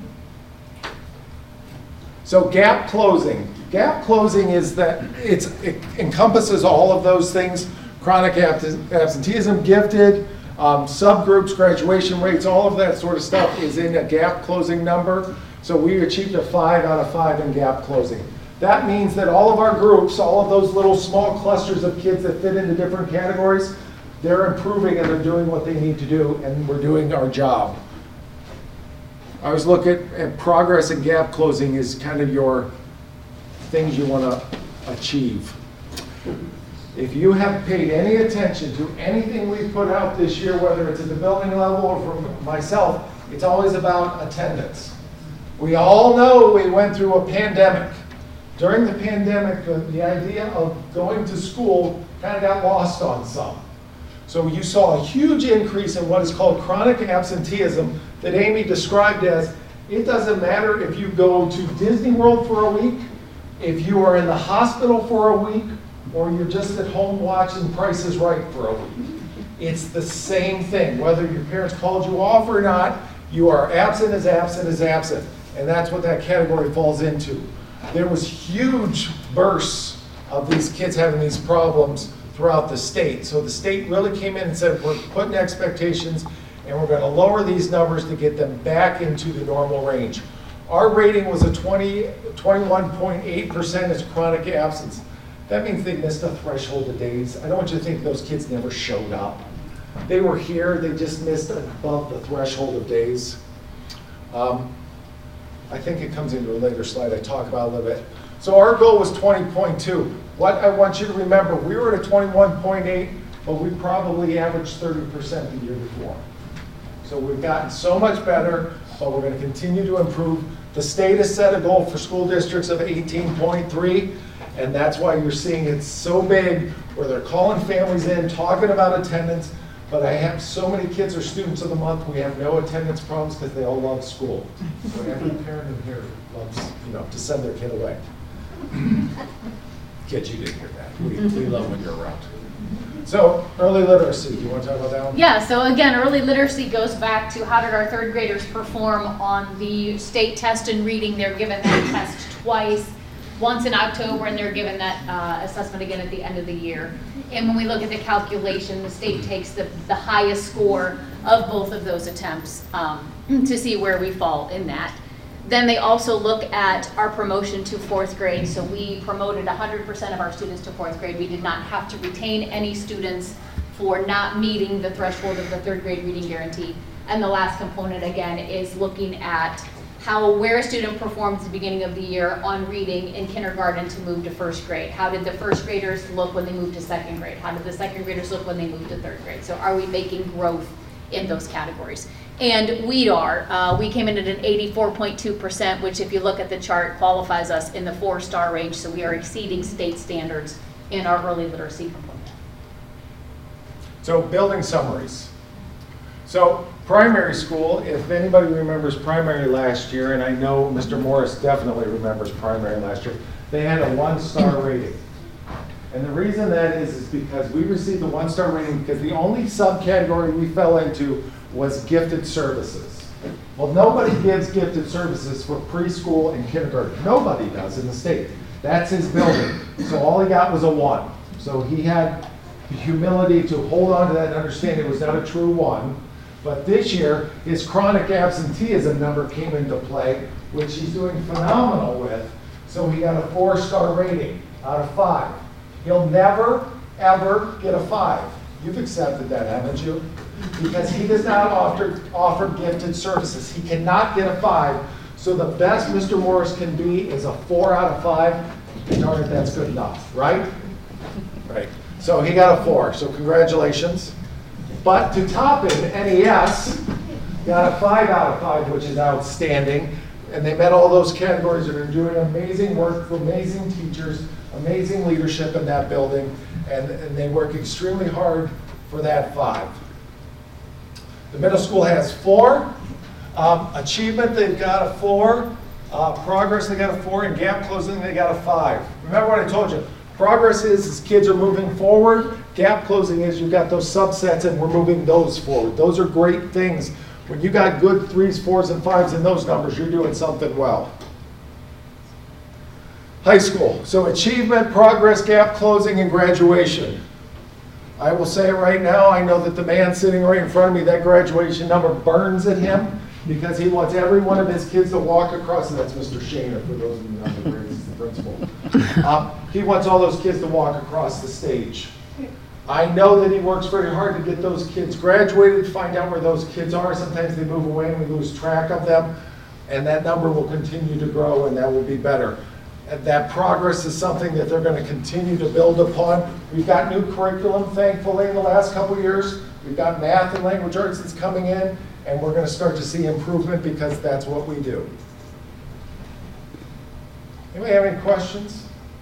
So gap closing. Gap closing is that it encompasses all of those things. Chronic absenteeism, gifted, subgroups, graduation rates, all of that sort of stuff is in a gap closing number. So we achieved a 5 out of 5 in gap closing. That means that all of our groups, all of those little small clusters of kids that fit into different categories, they're improving and they're doing what they need to do, and we're doing our job. I always look at progress and gap closing as kind of your things you want to achieve. If you have paid any attention to anything we've put out this year, whether it's at the building level or from myself, it's always about attendance. We all know we went through a pandemic. During the pandemic, the idea of going to school kind of got lost on some. So you saw a huge increase in what is called chronic absenteeism that Amy described as, it doesn't matter if you go to Disney World for a week, if you are in the hospital for a week, or you're just at home watching Price is Right for a week. It's the same thing. Whether your parents called you off or not, you are absent as absent as absent. And that's what that category falls into. There was huge bursts of these kids having these problems throughout the state. So the state really came in and said, we're putting expectations and we're going to lower these numbers to get them back into the normal range. Our rating was a 21.8% as chronic absence. That means they missed a threshold of days. I don't want you to think those kids never showed up. They were here, they just missed above the threshold of days. I think it comes into a later slide I talk about a little bit. So our goal was 20.2. What I want you to remember, we were at a 21.8, but we probably averaged 30% the year before. So we've gotten so much better, but we're going to continue to improve. The state has set a goal for school districts of 18.3. And that's why you're seeing it so big, where they're calling families in, talking about attendance. But I have so many kids are students of the month, we have no attendance problems because they all love school. So every parent in here loves, to send their kid away. Kids, you didn't hear that. We love when you're around. So early literacy, do you want to talk about that one? Yeah, so again, early literacy goes back to how did our third graders perform on the state test in reading. They're given that test twice, once in October, and they're given that assessment again at the end of the year. And when we look at the calculation, the state takes the highest score of both of those attempts to see where we fall in that. Then they also look at our promotion to fourth grade. So we promoted 100% of our students to fourth grade. We did not have to retain any students for not meeting the threshold of the third grade reading guarantee. And the last component, again, is looking at where a student performed at the beginning of the year on reading in kindergarten to move to first grade. How did the first graders look when they moved to second grade? How did the second graders look when they moved to third grade? So are we making growth in those categories? And we came in at an 84.2%, which if you look at the chart qualifies us in the 4-star range. So we are exceeding state standards in our early literacy component. So building summaries. So primary school, if anybody remembers primary last year, and I know Mr. Morris definitely remembers primary last year, they had a 1-star rating. And the reason that is because we received a 1-star rating because the only subcategory we fell into was gifted services. Well, nobody gives gifted services for preschool and kindergarten. Nobody does in the state. That's his building. So all he got was a 1. So he had the humility to hold on to that and understand it was not a true 1. But this year, his chronic absenteeism number came into play, which he's doing phenomenal with. So he got a 4-star rating out of 5. He'll never, ever get a 5. You've accepted that, haven't you? Because he does not offer gifted services. He cannot get a 5. So the best Mr. Morris can be is a 4 out of 5. Darn it, that's good enough, right? Right. So he got a 4. So congratulations. But to top it, NES got a 5 out of 5, which is outstanding. And they met all those categories and are doing amazing work for amazing teachers, amazing leadership in that building, and they work extremely hard for that 5. The middle school has 4. Achievement, they've got a 4. Progress, they got a 4. And gap closing, they got a 5. Remember what I told you. Progress is kids are moving forward. Gap closing is you've got those subsets and we're moving those forward. Those are great things. When you got good 3s, 4s, and 5s in those numbers, you're doing something well. High school. So achievement, progress, gap closing, and graduation. I will say it right now, I know that the man sitting right in front of me, that graduation number burns at him because he wants every one of his kids to walk across, and that's Mr. Shaner, for those of you who know the grades, he's the principal. He wants all those kids to walk across the stage. I know that he works very hard to get those kids graduated, find out where those kids are. Sometimes they move away and we lose track of them, and that number will continue to grow and that will be better. And that progress is something that they're going to continue to build upon. We've got new curriculum, thankfully, in the last couple of years. We've got math and language arts that's coming in, and we're going to start to see improvement because that's what we do. Anybody have any questions?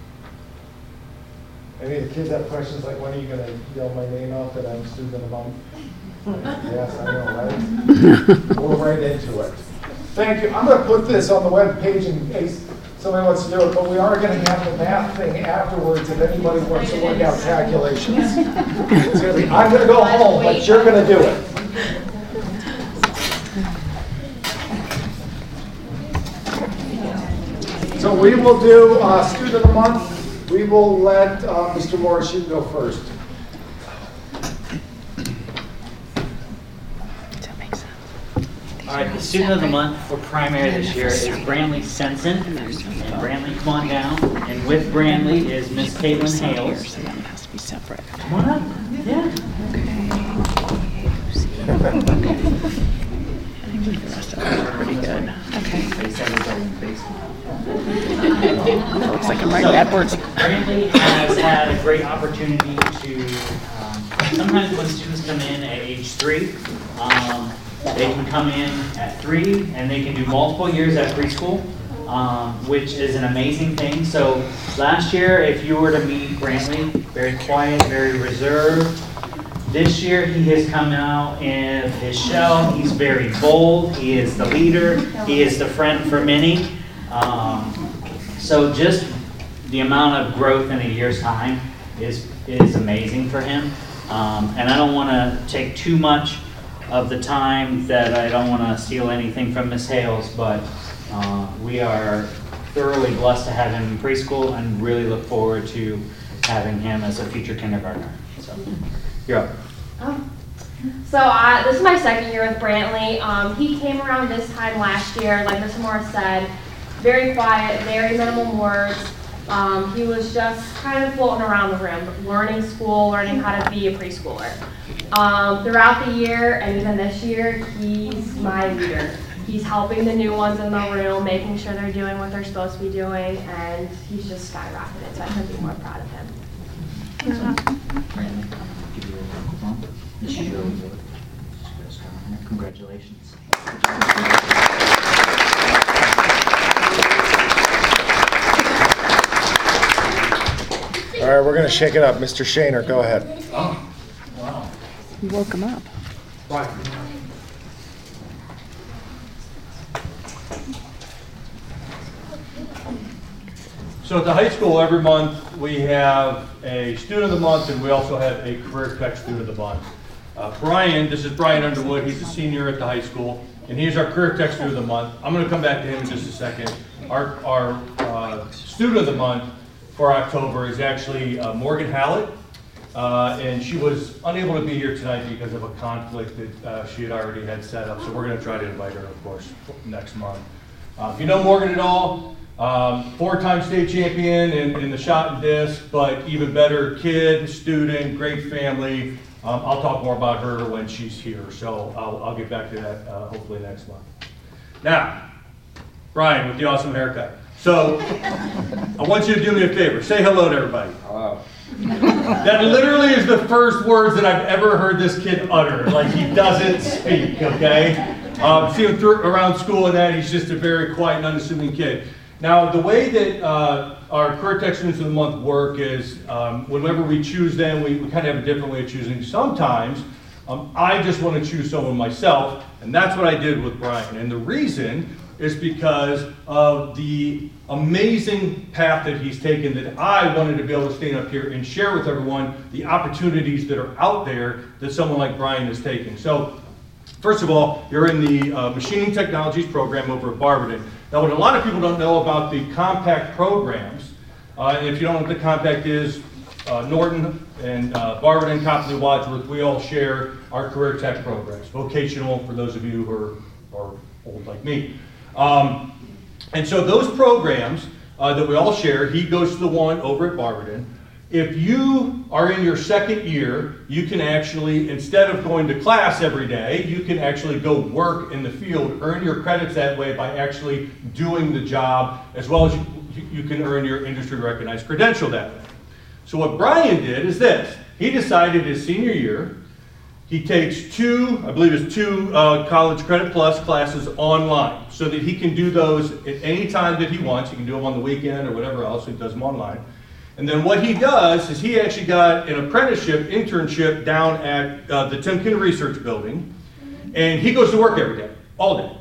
Any of the kids have questions like, when are you going to yell my name out that I'm student of the month? Yes, I know, right? We're right into it. Thank you. I'm going to put this on the web page in case somebody wants to do it, but we are going to have the math thing afterwards if anybody wants to work out calculations. It's going to be, I'm going to go home, but you're going to do it. So we will do student of the month. We will let Mr. Morris, you go first. All right, the student of the month for primary this year is Brantley Sensen. And Brantley, come on down. And with Brantley is Miss Caitlin Hales. So that one has to be separate. Come on up. Yeah. I think the rest of them are pretty good. Okay. That looks like I'm writing bad words. Brantley has had a great opportunity to, sometimes when students come in at age 3, they can come in at 3 and they can do multiple years at preschool, which is an amazing thing. So last year, if you were to meet Brantley, very quiet, very reserved. This year, he has come out in his shell. He's very bold. He is the leader. He is the friend for many. So just the amount of growth in a year's time is amazing for him. And I don't want to take too much of the time, that I don't want to steal anything from Ms. Hales, but we are thoroughly blessed to have him in preschool and really look forward to having him as a future kindergartner. So, you're up. So this is my second year with Brantley. He came around this time last year, like Mr. Morris said, very quiet, very minimal words. He was just kind of floating around the room, learning school, learning how to be a preschooler. Throughout the year, and even this year, he's my leader. He's helping the new ones in the room, making sure they're doing what they're supposed to be doing, and he's just skyrocketed, so I couldn't be more proud of him. This is your award. Congratulations. All right, we're going to shake it up. Mr. Shaner, go ahead. Oh, wow. You woke him up. Right. So at the high school, every month we have a student of the month, and we also have a career tech student of the month. Brian, this is Brian Underwood. He's a senior at the high school, and he's our career tech student of the month. I'm going to come back to him in just a second. Our student of the month for October is actually Morgan Hallett, and she was unable to be here tonight because of a conflict that she had already had set up. So we're going to try to invite her, of course, next month. If you know Morgan at all, 4-time state champion in the shot and disc, but even better kid, student, great family. I'll talk more about her when she's here, so I'll get back to that hopefully next month. Now, Brian with the awesome haircut. So I want you to do me a favor. Say hello to everybody. Hello. That literally is the first words that I've ever heard this kid utter. Like, he doesn't speak, okay? See him around school and that, he's just a very quiet and unassuming kid. Now, the way that our career tech students of the month work is whenever we choose them, we kind of have a different way of choosing. Sometimes I just want to choose someone myself, and that's what I did with Brian. And the reason is because of the amazing path that he's taken, that I wanted to be able to stand up here and share with everyone the opportunities that are out there that someone like Brian is taking. So, first of all, you're in the Machining Technologies program over at Barberton. Now, what a lot of people don't know about the compact programs, and if you don't know what the compact is, Norton and Barberton, Copley, Wadsworth, we all share our career tech programs, vocational for those of you who are old like me. And so those programs that we all share, he goes to the one over at Barberton. If you are in your second year, you can actually, instead of going to class every day, you can actually go work in the field, earn your credits that way by actually doing the job, as well as you can earn your industry recognized credential that way. So what Brian did is this. He decided his senior year, he takes two College Credit Plus classes online so that he can do those at any time that he wants. He can do them on the weekend or whatever else, so he does them online. And then what he does is he actually got an internship down at the Timken Research Building, and he goes to work every day, all day.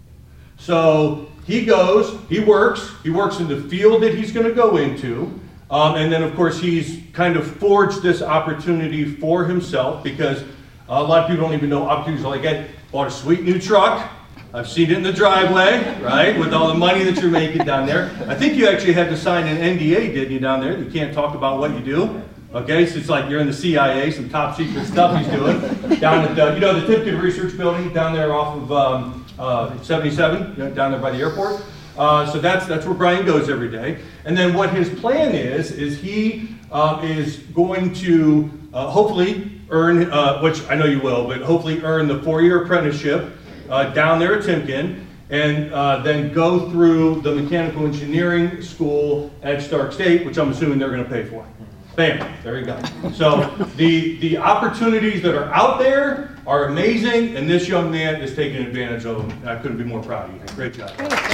So he goes, he works in the field that he's going to go into, and then of course he's kind of forged this opportunity for himself, because a lot of people don't even know opportunities like that. Bought a sweet new truck. I've seen it in the driveway, right, with all the money that you're making down there. I think you actually had to sign an NDA, didn't you, down there? You can't talk about what you do. Okay, so it's like you're in the CIA, some top secret stuff he's doing. Down at the, the Timken Research Building down there off of 77, down there by the airport. So that's where Brian goes every day. And then what his plan is he is going to hopefully earn, which I know you will, but hopefully earn the 4-year apprenticeship down there at Timken, and then go through the mechanical engineering school at Stark State, which I'm assuming they're going to pay for. Bam, there you go. So the opportunities that are out there are amazing, and this young man is taking advantage of them. I couldn't be more proud of you. Great job.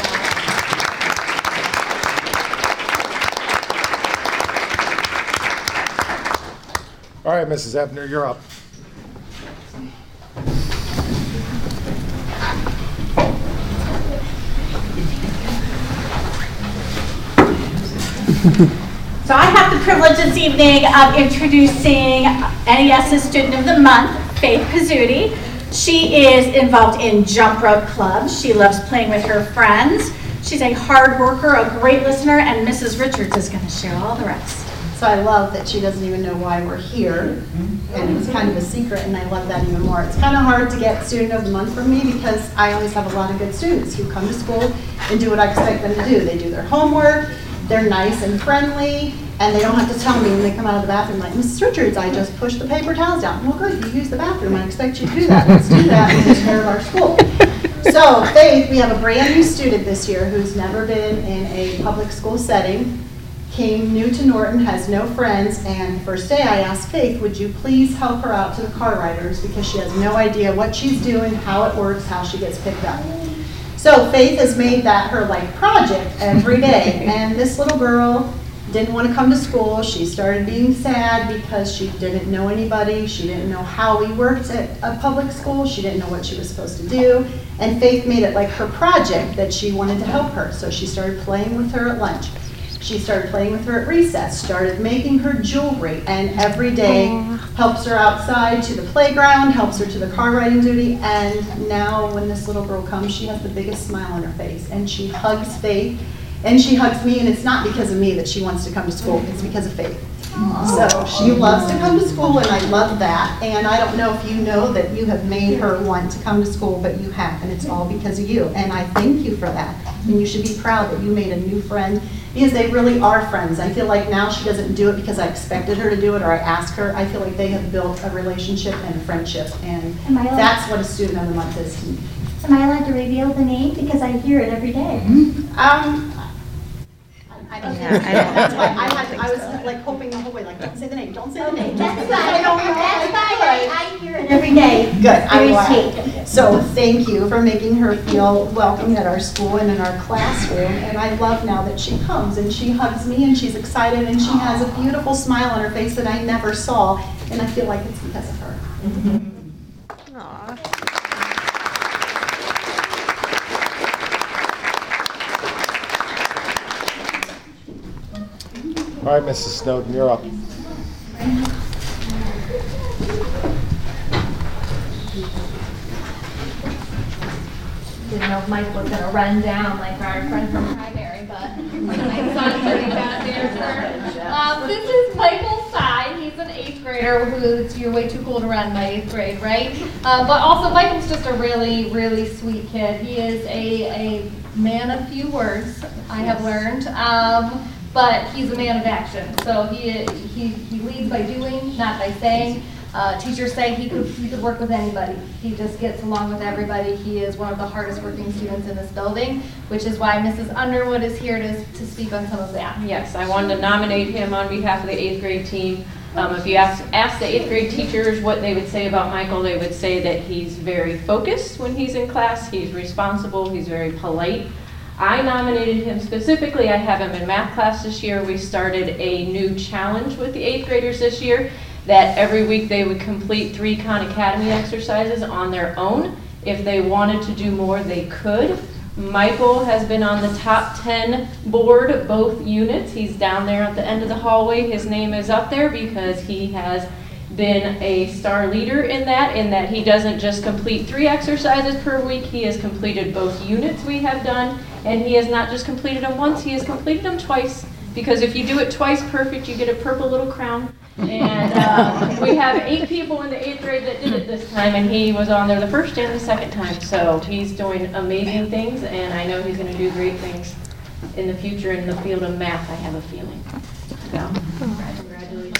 All right, Mrs. Ebner, you're up. So So I have the privilege this evening of introducing NES's Student of the Month, Faith Pizzuti. She is involved in jump rope clubs. She loves playing with her friends. She's a hard worker, a great listener, and Mrs. Richards is going to share all the rest. So I love that she doesn't even know why we're here, and it's kind of a secret, and I love that even more. It's kind of hard to get Student of the Month from me because I always have a lot of good students who come to school and do what I expect them to do. They do their homework, they're nice and friendly, and they don't have to tell me when they come out of the bathroom, like, Mrs. Richards, I just pushed the paper towels down. Well, good, you use the bathroom. I expect you to do that. Let's do that and take care of our school. So, Faith, we have a brand new student this year who's never been in a public school setting, came new to Norton, has no friends, and first day I asked Faith, would you please help her out to the car riders because she has no idea what she's doing, how it works, how she gets picked up. So Faith has made that her like project every day, and this little girl didn't want to come to school. She started being sad because she didn't know anybody. She didn't know how we worked at a public school. She didn't know what she was supposed to do. And Faith made it like her project that she wanted to help her. So she started playing with her at lunch. She started playing with her at recess, started making her jewelry, and every day helps her outside to the playground, helps her to the car riding duty, and now when this little girl comes, she has the biggest smile on her face, and she hugs Faith, and she hugs me, and it's not because of me that she wants to come to school, it's because of Faith. So she loves to come to school, and I love that, and I don't know if you know that you have made her want to come to school, but you have, and it's all because of you, and I thank you for that, and you should be proud that you made a new friend, because they really are friends. I feel like now she doesn't do it because I expected her to do it or I asked her. I feel like they have built a relationship and a friendship, and that's what a Student of the Month is to me. Am I allowed to reveal the name? Because I hear it every day. I don't know. That's why I was like hoping the whole way, like, don't say the name, don't say the name. That's fine. I don't know. That's fine. I hear it every day. Good. I'm Very glad. sweet. So thank you for making her feel welcome at our school and in our classroom. And I love now that she comes and she hugs me and she's excited and she has a beautiful smile on her face that I never saw. And I feel like it's because of her. All right, Mrs. Snowden, you're up. Didn't know if Mike was gonna run down like our friend from primary, but my son's already got there. This is Michael Sy. He's an 8th grader who's, you're way too cool to run by 8th grade, right? But also Michael's just a really, really sweet kid. He is a man of few words, I have learned. But he's a man of action. So he leads by doing, not by saying. Teachers say he could work with anybody. He just gets along with everybody. He is one of the hardest working students in this building, which is why Mrs. Underwood is here to speak on some of that. Yes, I wanted to nominate him on behalf of the 8th grade team. If you ask the 8th grade teachers what they would say about Michael, they would say that he's very focused when he's in class, he's responsible, he's very polite. I nominated him specifically. I have him in math class this year. We started a new challenge with the 8th graders this year that every week they would complete 3 Khan Academy exercises on their own. If they wanted to do more, they could. Michael has been on the top 10 board, both units. He's down there at the end of the hallway. His name is up there because he has been a star leader in that he doesn't just complete 3 exercises per week. He has completed both units we have done, and he has not just completed them once, he has completed them twice. Because if you do it twice perfect, you get a purple little crown. And we have 8 people in the 8th grade that did it this time, and he was on there the first and the second time. So he's doing amazing things, and I know he's going to do great things in the future in the field of math, I have a feeling. So, congratulations.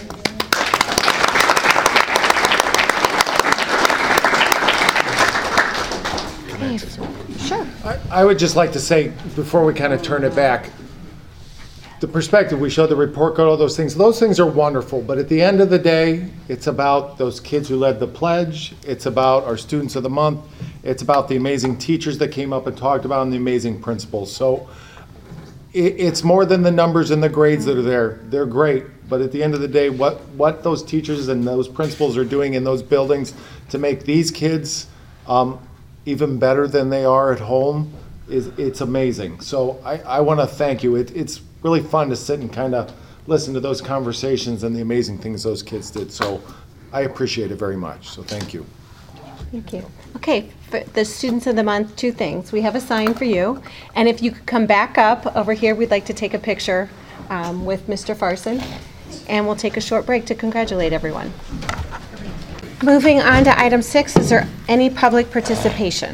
Sure. I would just like to say, before we kind of turn it back, the perspective, we showed the report card, all those things are wonderful, but at the end of the day, it's about those kids who led the pledge, it's about our Students of the Month, it's about the amazing teachers that came up and talked about and the amazing principals. So it's more than the numbers and the grades that are there. They're great, but at the end of the day, what those teachers and those principals are doing in those buildings to make these kids even better than they are at home, it's amazing. So I want to thank you. It's really fun to sit and kind of listen to those conversations and the amazing things those kids did. So I appreciate it very much. So thank you. Thank you. Okay, for the Students of the Month, 2 things. We have a sign for you, and if you could come back up over here, we'd like to take a picture with Mr. Farson, and we'll take a short break to congratulate everyone. Moving on to item 6, is there any public participation?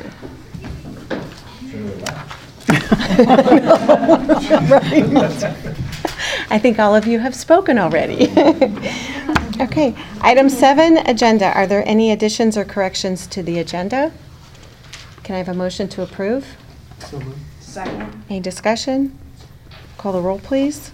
I think all of you have spoken already. Okay, item 7, agenda. Are there any additions or corrections to the agenda? Can I have a motion to approve? Second. Any discussion? Call the roll, please.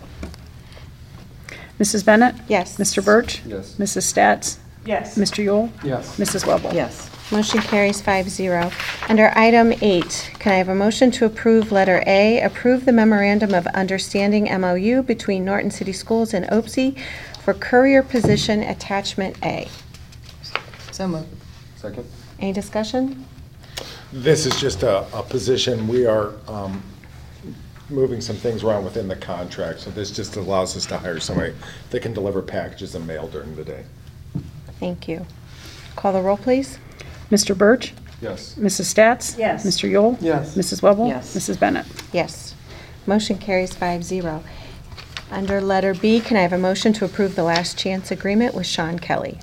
Mrs. Bennett? Yes. Mr. Birch? Yes. Mrs. Stats? Yes. Mr. Yule? Yes. Mrs. Webble? Yes. Motion carries 5-0. Under item 8, can I have a motion to approve letter A, approve the memorandum of understanding MOU between Norton City Schools and OPSI for courier position attachment A? So moved. Second. Any discussion? This is just a position. We are moving some things around within the contract. So this just allows us to hire somebody that can deliver packages and mail during the day. Thank you. Call the roll, please. Mr. Birch? Yes. Mrs. Stats? Yes. Mr. Yule? Yes. Mrs. Webble? Yes. Mrs. Bennett? Yes. Motion carries 5-0. Under letter B, can I have a motion to approve the last chance agreement with Sean Kelly?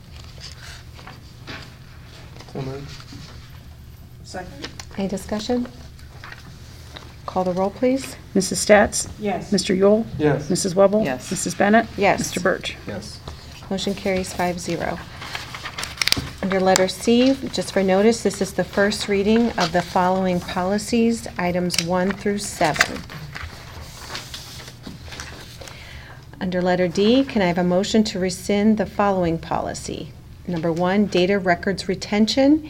So moved. Second. Any discussion? Call the roll, please. Mrs. Stats? Yes. Mr. Yule? Yes. Mrs. Webble? Yes. Mrs. Bennett? Yes. Mr. Birch? Yes. Motion carries 5-0. Under letter C, just for notice, this is the first reading of the following policies, items 1 through 7. Under letter D, can I have a motion to rescind the following policy? Number 1, data records retention,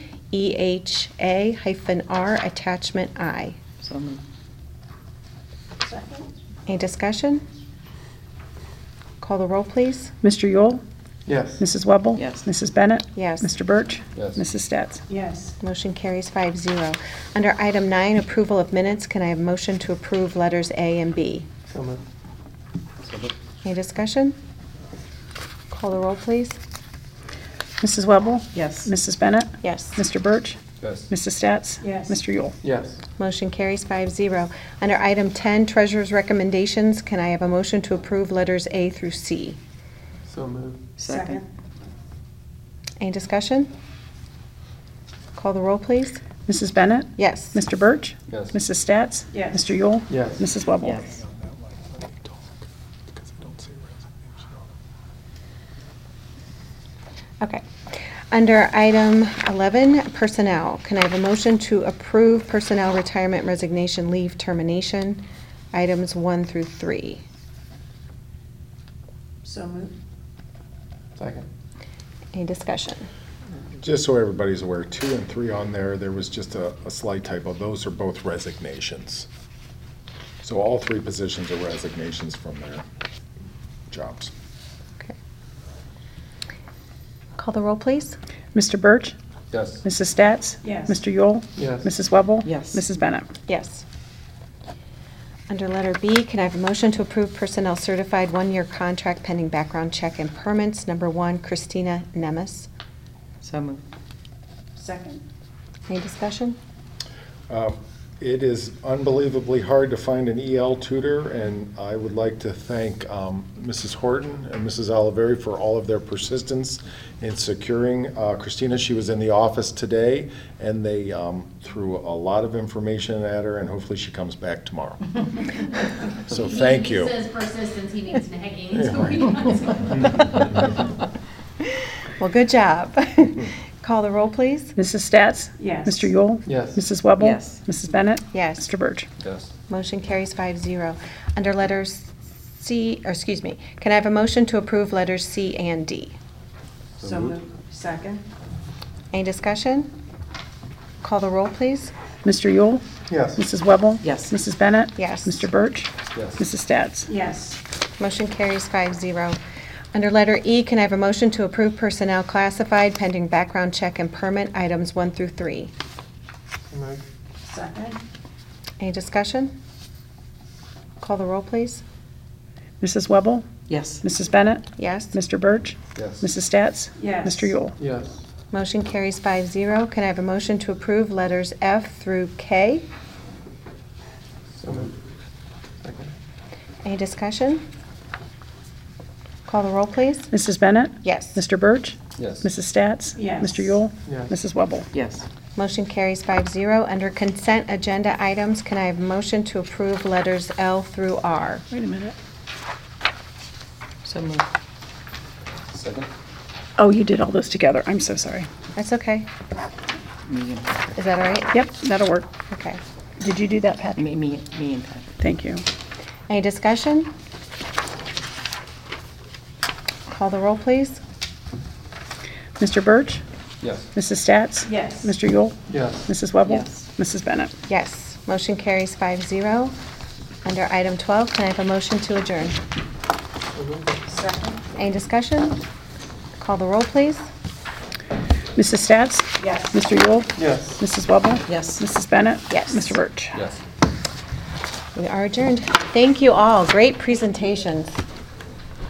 EHA-R, attachment I. So moved. Second. Any discussion? Call the roll, please. Mr. Yule? Yes. Mrs. Webble? Yes. Mrs. Bennett? Yes. Mr. Birch? Yes. Mrs. Stats? Yes. Motion carries 5-0. Under item 9, approval of minutes, can I have a motion to approve letters A and B? So moved. Any discussion? Call the roll, please. Mrs. Webble? Yes. Mrs. Bennett? Yes. Mr. Birch? Yes. Mrs. Stats? Yes. Mr. Yule? Yes. Motion carries 5-0. Under item 10, treasurer's recommendations, can I have a motion to approve letters A through C? So moved. Second. Any discussion? Call the roll, please. Mrs. Bennett? Yes. Mr. Birch? Yes. Mrs. Stats? Yes. Mr. Yule? Yes. Mrs. Webble? Yes. Okay. Under item 11, personnel, can I have a motion to approve personnel retirement resignation leave termination, items 1 through 3? So moved. Second. Any discussion? Just so everybody's aware, 2 and 3 on there was just a slight typo. Those are both resignations. So all 3 positions are resignations from their jobs. Okay. Call the roll, please. Mr. Birch? Yes. Mrs. Stats? Yes. Mr. Yule? Yes. Mrs. Webble? Yes. Mrs. Bennett? Yes. Under letter B, can I have a motion to approve personnel certified 1-year contract pending background check and permits? Number 1, Christina Nemes. So moved. Second. Any discussion? It is unbelievably hard to find an EL tutor, and I would like to thank Mrs. Horton and Mrs. Oliveri for all of their persistence in securing Christina. She was in the office today, and they threw a lot of information at her, and hopefully she comes back tomorrow. So thank you. He says persistence, he means nagging. Well, good job. Call the roll, please. Mrs. Stats? Yes. Mr. Yule? Yes. Mrs. Webble? Yes. Mrs. Bennett? Yes. Mr. Birch? Yes. Motion carries 5-0. Under letters C, or excuse me, can I have a motion to approve letters C and D? So moved. Second. Any discussion? Call the roll, please. Mr. Yule? Yes. Mrs. Webble? Yes. Mrs. Bennett? Yes. Mr. Birch? Yes. Mrs. Stats? Yes. Motion carries 5-0. Under letter E, can I have a motion to approve personnel classified pending background check and permit, items 1 through 3? So moved. Second. Any discussion? Call the roll, please. Mrs. Webble? Yes. Mrs. Bennett? Yes. Mr. Birch? Yes. Mrs. Stats? Yes. Mr. Yule? Yes. Motion carries 5-0. Can I have a motion to approve letters F through K? So moved. Second. Any discussion? Call the roll, please. Mrs. Bennett? Yes. Mr. Birch? Yes. Mrs. Stats? Yes. Mr. Yule? Yes. Mrs. Webble? Yes. Motion carries 5-0. Under consent agenda items, can I have a motion to approve letters L through R? Wait a minute. So moved. Second? Oh, you did all those together. I'm so sorry. That's okay. Me and Patrick. Is that all right? Yep, that'll work. Okay. Did you do that, Pat? Me and Patrick. Thank you. Any discussion? Call the roll, please. Mr. Birch? Yes. Mrs. Stats? Yes. Mr. Yule? Yes. Mrs. Webble? Yes. Mrs. Bennett? Yes. Motion carries 5-0. Under item 12, can I have a motion to adjourn? Second. Any discussion? Call the roll, please. Mrs. Stats? Yes. Mr. Yule? Yes. Mrs. Webble? Yes. Mrs. Bennett? Yes. Mr. Birch? Yes. We are adjourned. Thank you all. Great presentations.